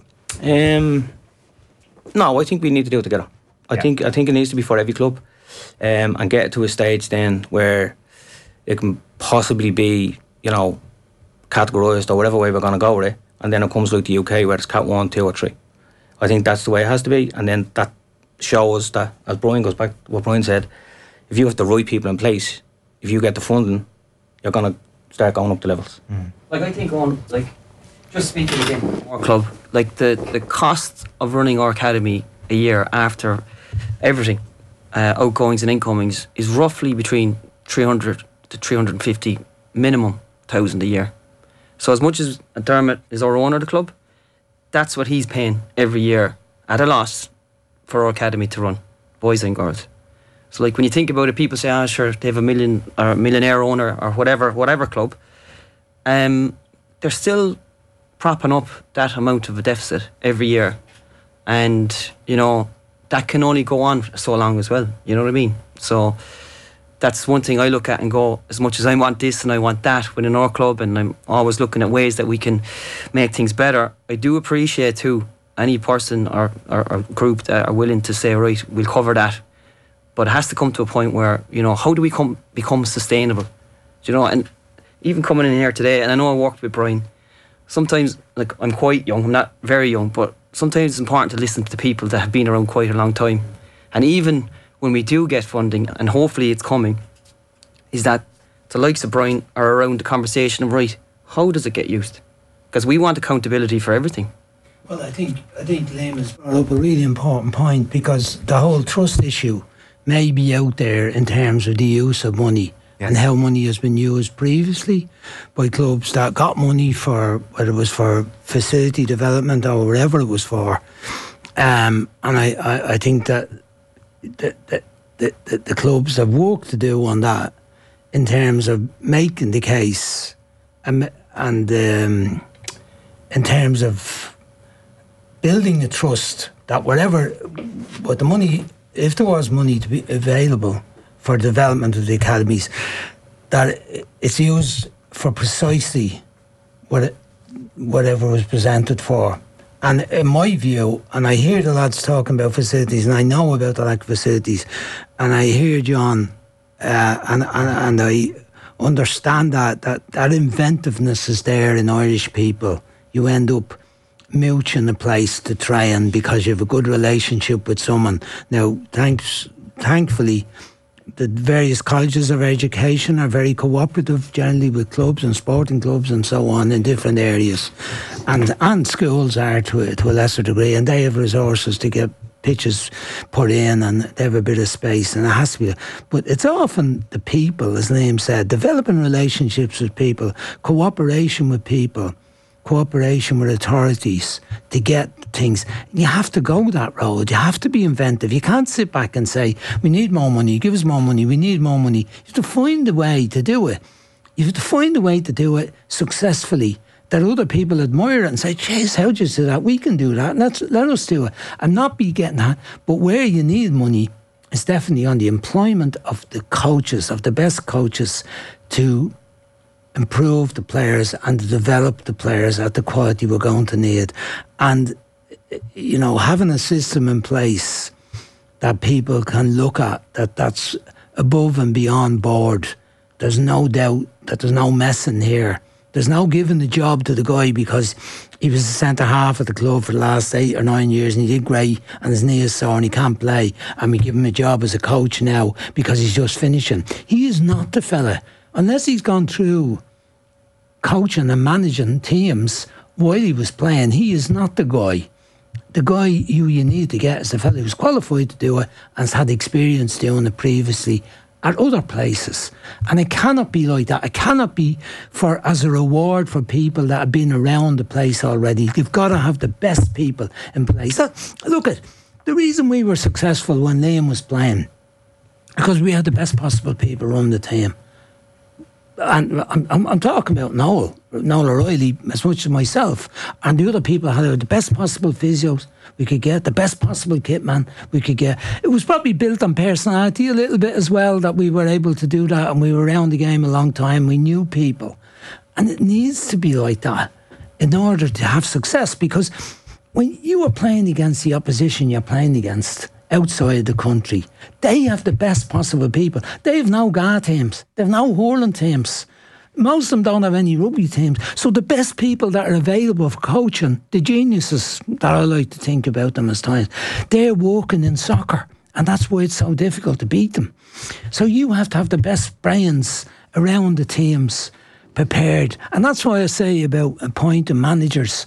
No, I think we need to do it together. I think it needs to be for every club, and get it to a stage then where it can possibly be, categorised or whatever way we're going to go with it, and then it comes like the UK where it's Cat 1, 2 or 3. I think that's the way it has to be, and then that shows that, as Brian goes back to what Brian said, if you have the right people in place, if you get the funding, you're going to start going up the levels. I think just speaking again our club, the cost of running our academy a year after everything, outgoings and incomings, is roughly between 300 to 350 minimum thousand a year. So as much as Dermot is our owner of the club, that's what he's paying every year at a loss for our academy to run, boys and girls. So when you think about it, people say, sure, they have a millionaire owner or whatever club. They're still propping up that amount of a deficit every year. And, you know, that can only go on for so long as well. You know what I mean? So that's one thing I look at and go, as much as I want this and I want that within our club, and I'm always looking at ways that we can make things better, I do appreciate too any person or group that are willing to say, right, we'll cover that. But it has to come to a point where, you know, how do we become sustainable? Do you know? And even coming in here today, and I know I worked with Brian, sometimes, like, I'm quite young, I'm not very young, but sometimes it's important to listen to people that have been around quite a long time. And even when we do get funding, and hopefully it's coming, is that the likes of Brian are around the conversation of, right, how does it get used? Because we want accountability for everything. Well, I think Liam has brought up a really important point, because the whole trust issue may be out there in terms of the use of money. Yes. And how money has been used previously by clubs that got money for, whether it was for facility development or whatever it was for. And I think that the clubs have work to do on that in terms of making the case and in terms of building the trust that but the money, if there was money to be available for development of the academies, that it's used for precisely whatever was presented for. And in my view, and I hear the lads talking about facilities, and I know about the lack of facilities, and I hear John, and I understand that inventiveness is there in Irish people. You end up mooching a place to train because you have a good relationship with someone. Now, thankfully, the various colleges of education are very cooperative generally with clubs and sporting clubs and so on in different areas, and schools are to a lesser degree, and they have resources to get pitches put in, and they have a bit of space, and it has to be. But it's often the people, as Liam said, developing relationships with people, cooperation with people, cooperation with authorities to get things. You have to go that road. You have to be inventive. You can't sit back and say, we need more money, give us more money, we need more money. You have to find a way to do it. You have to find a way to do it successfully that other people admire it and say, jeez, how'd you do that? We can do that. Let us do it. And not be getting that. But where you need money is definitely on the employment of the coaches, of the best coaches, to improve the players and to develop the players at the quality we're going to need. And, you know, having a system in place that people can look at, that's above and beyond board. There's no doubt that there's no messing here. There's no giving the job to the guy because he was the centre half of the club for the last 8 or 9 years and he did great and his knee is sore and he can't play, and we give him a job as a coach now because he's just finishing. He is not the fella. Unless he's gone through coaching and managing teams while he was playing, he is not the guy. The guy you need to get is the fella who's qualified to do it and has had experience doing it previously at other places. And it cannot be like that. It cannot be as a reward for people that have been around the place already. You've got to have the best people in place. Look at the reason we were successful when Liam was playing, because we had the best possible people run the team. And I'm talking about Noel O'Reilly as much as myself, and the other people had the best possible physios we could get, the best possible kitman we could get. It was probably built on personality a little bit as well that we were able to do that, and we were around the game a long time. We knew people, and it needs to be like that in order to have success, because when you are playing against the opposition you're playing against outside the country, they have the best possible people. They have no GA teams, they have no hurling teams, most of them don't have any rugby teams. So the best people that are available for coaching, the geniuses that I like to think about them as times, they're working in soccer, and that's why it's so difficult to beat them. So you have to have the best brains around the teams prepared, and that's why I say about appointing managers.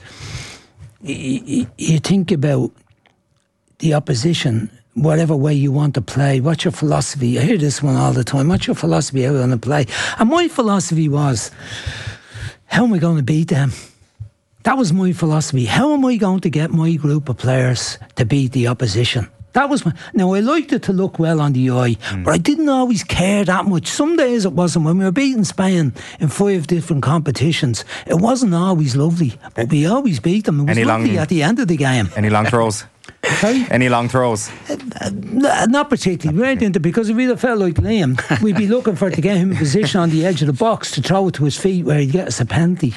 You think about the opposition, whatever way you want to play, what's your philosophy? I hear this one all the time. What's your philosophy how you want to play? And my philosophy was, how am I going to beat them? That was my philosophy. How am I going to get my group of players to beat the opposition? That was now I liked it to look well on the eye, but I didn't always care that much. Some days it wasn't. When we were beating Spain in 5 different competitions, it wasn't always lovely, but we always beat them. It was lovely at the end of the game. Any long throws? Sorry? Any long throws? Not particularly. We weren't into, because if we'd have felt like Liam, we'd be looking for it to get him in position on the edge of the box to throw it to his feet where he'd get us a penalty,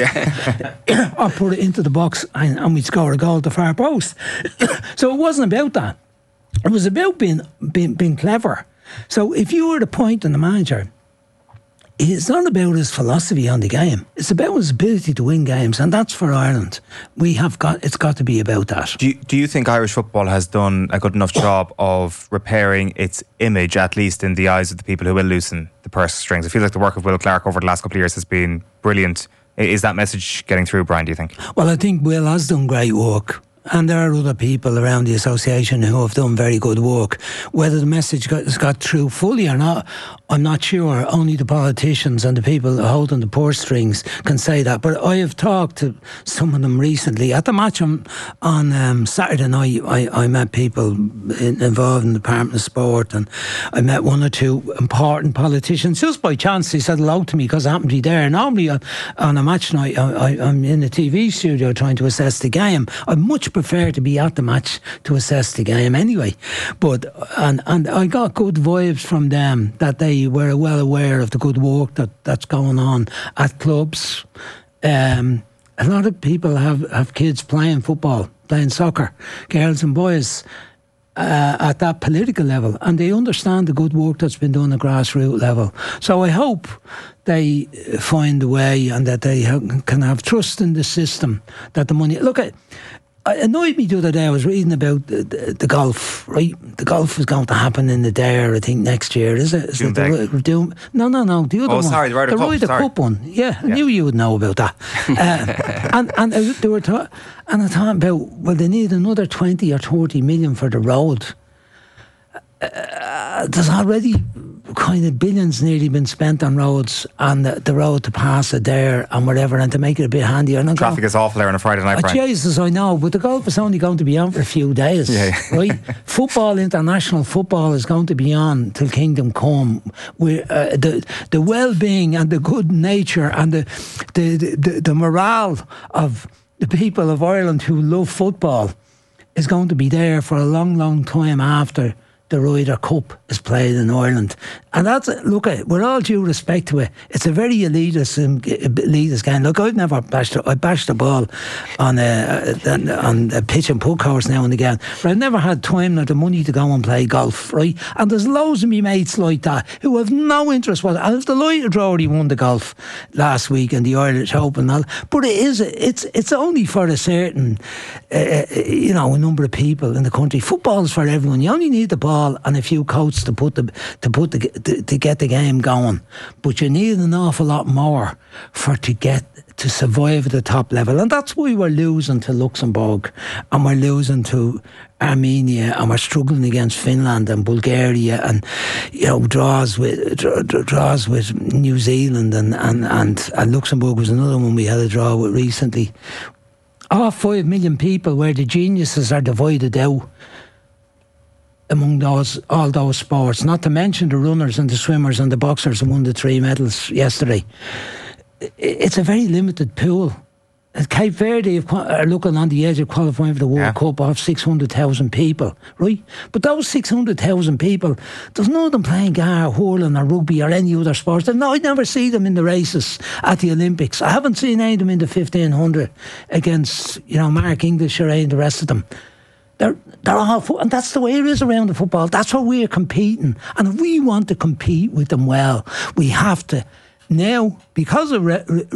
or put it into the box and we'd score a goal at the far post. So it wasn't about that. It was about being clever. So if you were the point and the manager, it's not about his philosophy on the game. It's about his ability to win games, and that's for Ireland. It's got to be about that. Do you think Irish football has done a good enough job of repairing its image, at least in the eyes of the people who will loosen the purse strings? I feel like the work of Will Clark over the last couple of years has been brilliant. Is that message getting through, Brian, do you think? Well, I think Will has done great work. And there are other people around the association who have done very good work. Whether the message has got through fully or not, I'm not sure. Only the politicians and the people holding the purse strings can say that. But I have talked to some of them recently. At the match on Saturday night, I met people involved in the Department of Sport, and I met 1 or 2 important politicians. Just by chance, they said hello to me because I happened to be there. Normally on a match night, I'm in the TV studio trying to assess the game. I much prefer to be at the match to assess the game anyway. But and I got good vibes from them that they were well aware of the good work that's going on at clubs. A lot of people have kids playing football, playing soccer, girls and boys, at that political level, and they understand the good work that's been done at grassroots level. So I hope they find a way, and that they can have trust in the system, that the money... Look, it annoyed me the other day. I was reading about the golf, right? The golf is going to happen in the Dare, I think, next year, is it? No, the other one. Sorry, the Ryder Cup one. Yeah, I knew you would know about that. And they were talking about, well, they need another 20 or 30 million for the road. There's already kind of billions nearly been spent on roads, and the road to pass it there and whatever, and to make it a bit handier. Traffic is awful there on a Friday night, Brian. Jesus, I know, but the golf is only going to be on for a few days, right? Football, international football, is going to be on till Kingdom Come. Where the well-being and the good nature and the morale of the people of Ireland who love football is going to be there for a long, long time after the Ryder Cup is played in Ireland. And that's, look, with all due respect to it, it's a very elitist game. Look, I've never bashed the ball on a pitch and putt course now and again, but I've never had time nor the money to go and play golf, right? And there's loads of me mates like that who have no interest whatsoever. I was delighted Rory won the golf last week in the Irish Open, but it's only for a certain a number of people in the country. Football's for everyone. You only need the ball and a few coats to get the game going, but you need an awful lot more to survive at the top level. And that's why we're losing to Luxembourg, and we're losing to Armenia, and we're struggling against Finland and Bulgaria, and draws with New Zealand, and Luxembourg was another one we had a draw with recently. 5 million people, where the geniuses are divided out among all those sports, not to mention the runners and the swimmers and the boxers who won the 3 medals yesterday. It's a very limited pool. Cape Verde are looking on the edge of qualifying for the World Cup of 600,000 people, right? But those 600,000 people, there's none of them playing hurling or rugby or any other sports. I'd never see them in the races at the Olympics. I haven't seen any of them in the 1500 against Mark English or any of the rest of them. They're all, and that's the way it is around the football. That's what we're competing, and if we want to compete with them well, we have to now, because of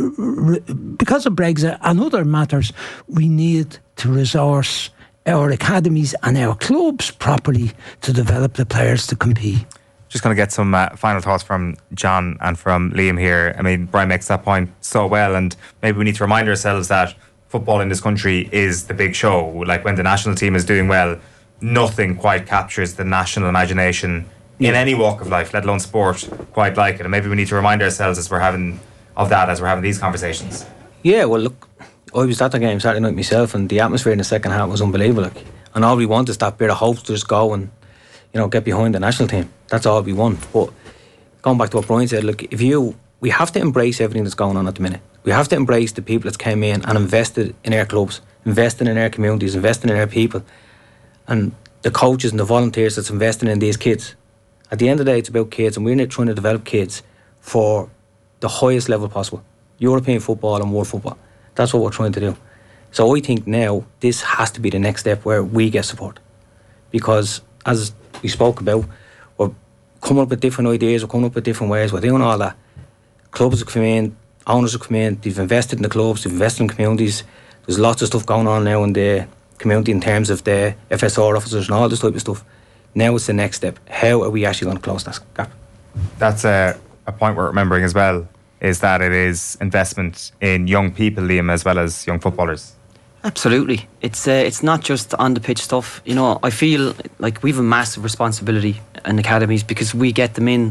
Brexit and other matters, we need to resource our academies and our clubs properly to develop the players to compete. Just going to get some final thoughts from John and from Liam here. I mean, Brian makes that point so well, and maybe we need to remind ourselves that football in this country is the big show. Like, when the national team is doing well, nothing quite captures the national imagination in any walk of life, let alone sport, quite like it. And maybe we need to remind ourselves as we're having these conversations. Yeah, well, look, I was at the game Saturday night myself, and the atmosphere in the second half was unbelievable. And all we want is that bit of hope to just go and, you know, get behind the national team. That's all we want. But going back to what Brian said, look, we have to embrace everything that's going on at the minute. We have to embrace the people that came in and invested in our clubs, investing in our communities, investing in our people, and the coaches and the volunteers that's investing in these kids. At the end of the day, it's about kids, and we're trying to develop kids for the highest level possible. European football and world football. That's what we're trying to do. So I think now this has to be the next step where we get support. Because as we spoke about, we're coming up with different ideas, we're coming up with different ways, we're doing all that. Clubs have come in, owners have come in, they've invested in the clubs, they've invested in communities. There's lots of stuff going on now in the community in terms of the FSR officers and all this type of stuff. Now it's the next step. How are we actually going to close that gap? That's a point we're remembering as well, is that it is investment in young people, Liam, as well as young footballers. Absolutely. It's not just on the pitch stuff. You know, I feel like we have a massive responsibility in academies because we get them in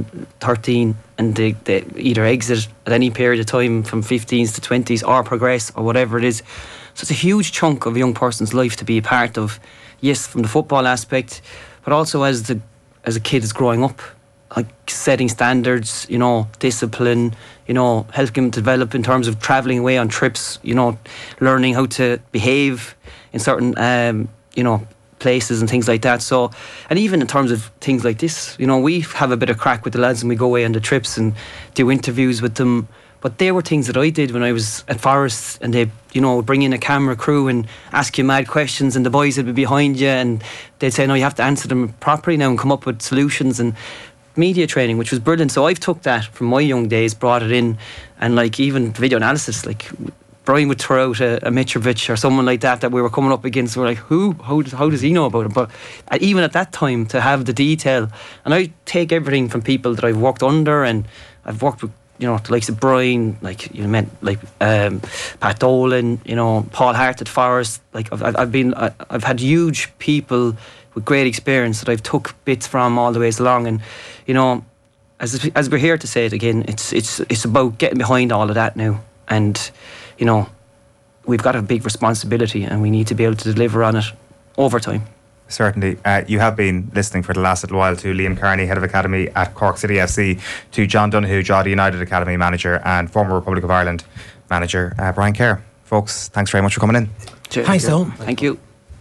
13 and they either exit at any period of time from 15s to 20s or progress or whatever it is. So it's a huge chunk of a young person's life to be a part of. Yes, from the football aspect, but also as a kid is growing up, like setting standards, you know, discipline, you know, helping them develop in terms of travelling away on trips, you know, learning how to behave in certain, you know, places and things like that. So, and even in terms of things like this, you know, we have a bit of crack with the lads and we go away on the trips and do interviews with them. But they were things that I did when I was at Forest, and they, you know, bring in a camera crew and ask you mad questions, and the boys would be behind you and they'd say, no, you have to answer them properly now and come up with solutions, and media training, which was brilliant. So I've took that from my young days, brought it in, and like even video analysis, like Brian would throw out a Mitrovic or someone like that we were coming up against. We're like, how does he know about it? But even at that time, to have the detail, and I take everything from people that I've worked under, and I've worked with, you know, the likes of Brian, like you meant, like Pat Dolan, you know, Paul Hart at Forest. Like I've had huge people with great experience that I've took bits from all the ways along, and you know, as we're here to say it again, it's about getting behind all of that now, and you know, we've got a big responsibility, and we need to be able to deliver on it over time. Certainly. You have been listening for the last little while to Liam Kearney, Head of Academy at Cork City FC, to John Donoghue, Drogheda United Academy Manager and former Republic of Ireland Manager, Brian Kerr. Folks, thanks very much for coming in. Cheers. Thanks, Tom. Thank you.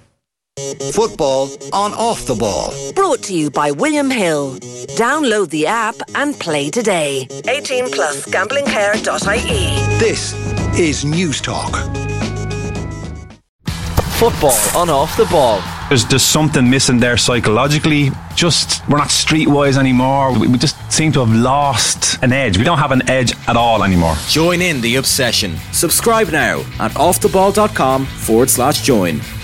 Football on Off the Ball. Brought to you by William Hill. Download the app and play today. 18 plus gamblingcare.ie. This is News Talk. Football on Off the Ball. There's something missing there psychologically. Just, we're not streetwise anymore. We just seem to have lost an edge. We don't have an edge at all anymore. Join in the obsession. Subscribe now at offtheball.com/join.